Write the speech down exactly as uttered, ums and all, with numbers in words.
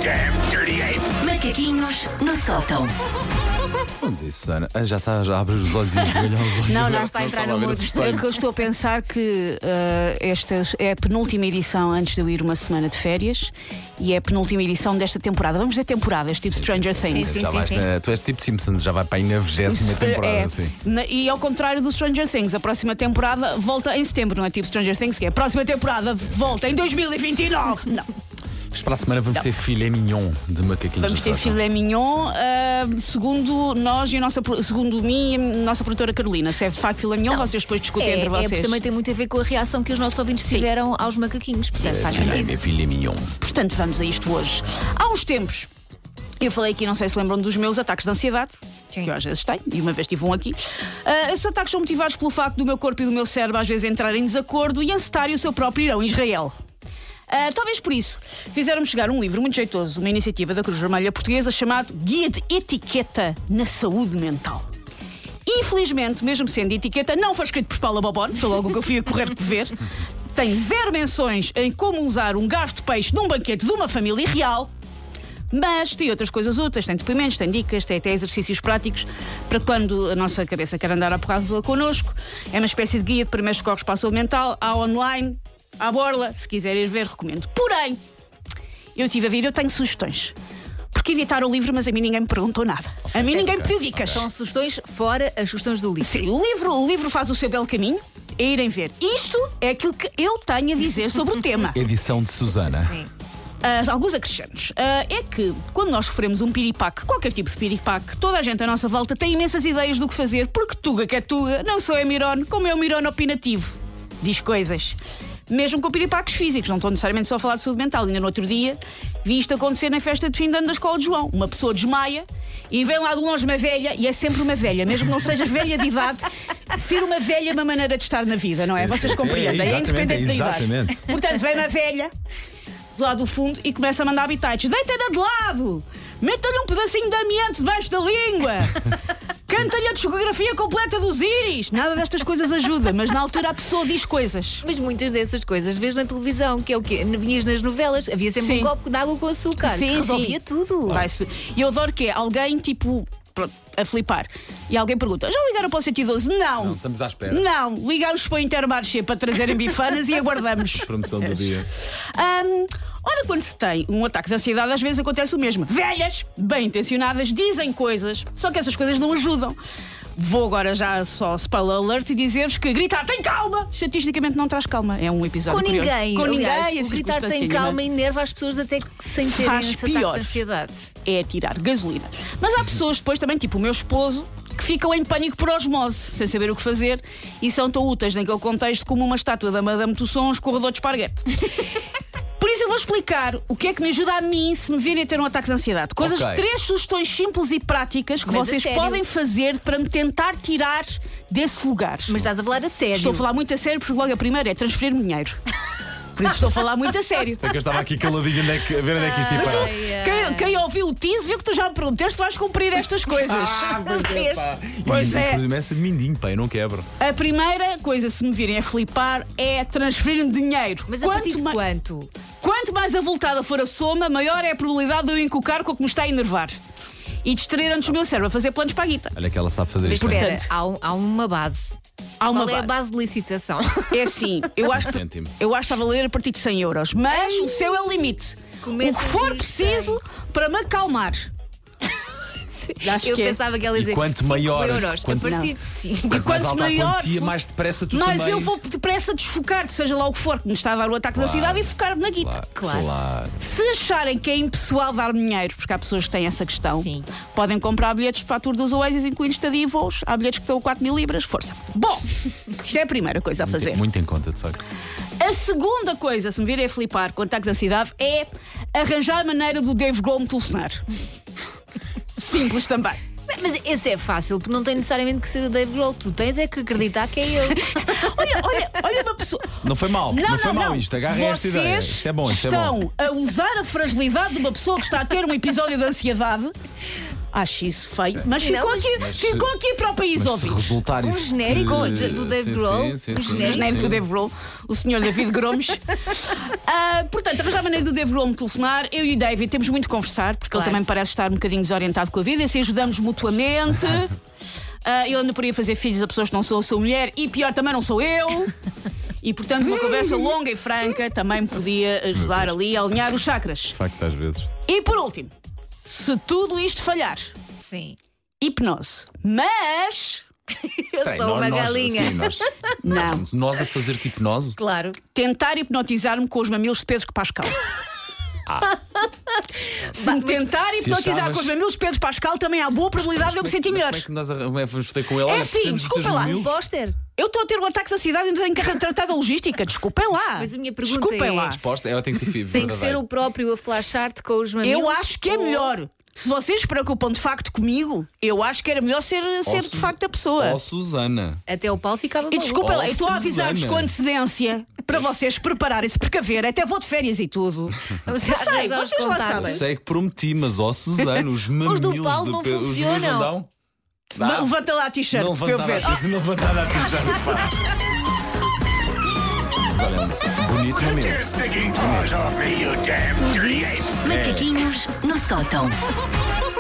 damn dirty ape! Macaquinhos no sótão. Vamos a isso, Susana. Ah, já está, já abre os olhos e esbugalhar os olhos. Não, Agora já está a entrar estava no ver modo esse exterior. espelho. Que eu estou a pensar que uh, esta é a penúltima edição antes de eu ir uma semana de férias e é a penúltima edição desta temporada. Vamos dizer temporadas, tipo Stranger Things. sim, Já sim, vais sim. na- tu és tipo Simpsons, já vai para aí na vigésima temporada. É, Assim. na- e ao contrário do Stranger Things, a próxima temporada volta em setembro, não é tipo Stranger Things, que é a próxima temporada volta em dois mil e vinte e nove. Não. Mas para a semana vamos ter filé mignon de macaquinhos. Vamos no ter sótão. filé mignon, ah, segundo nós e a nossa, pro- segundo mim e a nossa produtora Carolina. Se é de facto filé mignon, vocês depois discutem É, entre é vocês. porque também tem muito a ver com a reação que os nossos ouvintes Sim. tiveram aos macaquinhos. Portanto, faz Filé, sentido. filé mignon. Portanto, vamos a isto hoje. Há uns tempos, eu falei aqui, não sei se lembram dos meus ataques de ansiedade, Sim. que eu às vezes tenho, e uma vez tive um aqui. Ah, esses ataques são motivados pelo facto do meu corpo e do meu cérebro às vezes entrarem em desacordo e encetarem o seu próprio irão Israel. Ah, talvez por isso fizeram-me chegar um livro muito jeitoso, uma iniciativa da Cruz Vermelha Portuguesa chamado Guia de Etiqueta na Saúde Mental. Infelizmente, mesmo sendo de etiqueta, não foi escrito por Paula Bobon, foi logo o que eu fui a correr de ver. Tem zero menções em como usar um garfo de peixe num banquete de uma família real. Mas tem outras coisas úteis, tem depoimentos, tem dicas, tem até exercícios práticos para quando a nossa cabeça quer andar a porrada connosco. É uma espécie de guia de primeiros socorros para a saúde mental. Há online, à borla, se quiserem ver, recomendo. Porém, eu estive a vir, eu tenho sugestões. Porque editaram o livro, mas a mim ninguém me perguntou nada. A mim ninguém me pediu dicas. São sugestões fora as sugestões do livro. Sim, o livro, o livro faz o seu belo caminho. É irem ver. Isto é aquilo que eu tenho a dizer sobre o tema. Edição de Susana. Sim. Ah, alguns acrescentos. Ah, é que quando nós sofremos um piripaque, qualquer tipo de piripaque, toda a gente à nossa volta tem imensas ideias do que fazer, porque Tuga que é Tuga, não só é Mirone, como é um Mirone opinativo. Diz coisas. Mesmo com piripaques físicos, não estou necessariamente só a falar de saúde mental. Ainda no outro dia vi isto acontecer na festa de fim de ano da escola de João. Uma pessoa desmaia e vem lá de longe uma velha, e é sempre uma velha, mesmo que não seja velha de idade, ser uma velha é uma maneira de estar na vida, não é? Vocês sim. compreendem, é, É, independente da idade. exatamente. Portanto, vem uma velha do lado do fundo e começa a mandar habitats. Deita-lhe de lado! Meta-lhe um pedacinho de amianto debaixo da língua! Canta-lhe a discografia completa dos íris! Nada destas coisas ajuda, mas na altura a pessoa diz coisas. Mas muitas dessas coisas vês na televisão, que é o quê? Vinhas nas novelas, havia sempre Sim. um copo de água com açúcar. Sim, Resolvia sim. tudo. Vai-se. E eu adoro que é alguém tipo pronto, a flipar. E alguém pergunta: já ligaram para o cento e doze? Não. Não, estamos à espera. Não, ligamos para o Intermarché para trazerem bifanas e aguardamos. Promoção do dia. Ahm, ora, quando se tem um ataque de ansiedade, às vezes acontece o mesmo. Velhas, bem intencionadas, dizem coisas, só que essas coisas não ajudam. Vou agora já só spoiler alert e dizer-vos que gritar tem calma estatisticamente não traz calma. É um episódio Com curioso. ninguém. Com Aliás, ninguém. o a gritar tem circunstância calma nenhuma. enerva as pessoas até que sem terem Faz esse ataque de pior. ansiedade. É tirar gasolina. Mas há pessoas depois também, tipo o meu esposo, que ficam em pânico por osmose, sem saber o que fazer, e são tão úteis naquele contexto como uma estátua da Madame Tussauds, escorredor de esparguete. Por isso eu vou explicar o que é que me ajuda a mim se me virem a ter um ataque de ansiedade. Coisas, Ok. três sugestões simples e práticas que Mas a vocês sério? podem fazer para me tentar tirar desse lugar. Mas estás a falar a sério. Estou a falar muito a sério porque logo a primeira é transferir-me dinheiro. Por isso estou a falar muito a sério. É que eu estava aqui caladinho onde é que- a ver onde é que isto ia Mas tu, parar. Ai, ai. quem, quem ouviu o teaser viu que tu já me perguntaste, vais cumprir estas coisas. Ah, pois é, Vês? pá. Pois E, é. por exemplo, essa de mindinho, pá, eu não quebro. A primeira coisa, se me virem a flipar, é transferir-me dinheiro. Mas a partir de ma- quanto? quanto mais avultada for a soma, maior é a probabilidade de eu encocar com o que me está a enervar. E distrair antes o meu cérebro a fazer planos para a guita. Olha que ela sabe fazer Mas isto. espera, Portanto- há, um- há uma base. Há uma Qual é a base. base de licitação? É assim, eu acho, cêntimo. eu acho que está a valer a partir de cem euros, mas o seu é o limite. Começa o que for nos preciso para me acalmar. Acho Eu que é. pensava que ela ia E dizer quanto cinco maior- euros. quanto- A partir Não. de cinco. Quanto mais quanto alta a maior quantia, for- mais depressa tu Mas também. eu vou depressa desfocar, seja lá o que for, que me está a dar o ataque Claro. da ansiedade, e focar-me na guita. Claro, Claro. claro. Se acharem que é impessoal dar dinheiro, porque há pessoas que têm essa questão, Sim. podem comprar bilhetes para a tour dos Oasis, incluindo estadia e voos. Há bilhetes que estão a quatro mil libras, força. Bom, isto é a primeira coisa a fazer. Muito em conta, de facto. A segunda coisa, se me virem a flipar com o ataque de ansiedade, é arranjar a maneira do Dave Grohl me telefonar. Simples também. Mas esse é fácil, porque não tem necessariamente que ser o Dave Grohl. Tu tens é que acreditar que é ele. Olha, olha, olha uma pessoa. Não foi mal, não, Não, foi não, mal não. isto. Agarra Vocês esta ideia. Isto é bom, isto é bom. estão a usar a fragilidade de uma pessoa que está a ter um episódio de ansiedade Acho isso feio, mas ficou, Não, mas- aqui, mas- ficou aqui para o país Mas se ouvir. resultar Um isso. genérico de- do Dave sim, Grohl, sim, sim, um sim, genérico. sim. Nem do Dave Grohl, o senhor David Gromes. Ah, portanto, arranjar a maneira do Dave Grohl me telefonar. Eu e o David temos muito a conversar, porque Claro. ele também parece estar um bocadinho desorientado com a vida, e assim ajudamos mutuamente. Ah, ele ainda poderia fazer filhos a pessoas que não sou a sua mulher, e pior, também não sou eu. E portanto, uma conversa longa e franca também podia ajudar ali a alinhar os chakras. De facto, às vezes. E por último, se tudo isto falhar, Sim. hipnose. Mas. Eu Bem, sou nós- uma nós- galinha. sim, nós, Não. nós a fazer tipo hipnose. Claro. Tentar hipnotizar-me com os mamilos de Pedro Pascal. Se me Bah, mas- tentar Se hipnotizar achavas- com os mamilos de Pedro Pascal, também há boa probabilidade de eu me sentir Mas melhor. como é que nós arran- vamos foder com ele? É Olha, assim, precisamos dos teus desculpa lá. mamilos. Póster. Eu estou a ter um ataque da cidade e ainda tenho que tratar da logística. Desculpem lá. Mas a minha pergunta Desculpem é- lá. A resposta ela tem que ser Tem que verdadeira. ser o próprio a flashar-te com os mamilos. Eu acho que é ou- melhor. Se vocês se preocupam de facto comigo, eu acho que era melhor ser, ser de Sus- facto a pessoa. Oh, Susana. Até o Paulo ficava E maluco. desculpem lá, Oh, eu estou a avisar-vos Susana. com antecedência para vocês prepararem-se, precaver. Até vou de férias e tudo. Você Eu às sei, vezes aos vocês lá contactos. sabem. Sei que prometi, mas ó Susana, os mamilos do Paulo não Pedro- os meus funcionam. não dão? Dá. Ba- Levanta lá a t-shirt Não para eu levantava ver. a t-shirt, não levantava a t-shirt. pá. Olha, bonito é Take mesmo. your stinking paws off me, you damn dirty ape! Macaquinhos no sótão.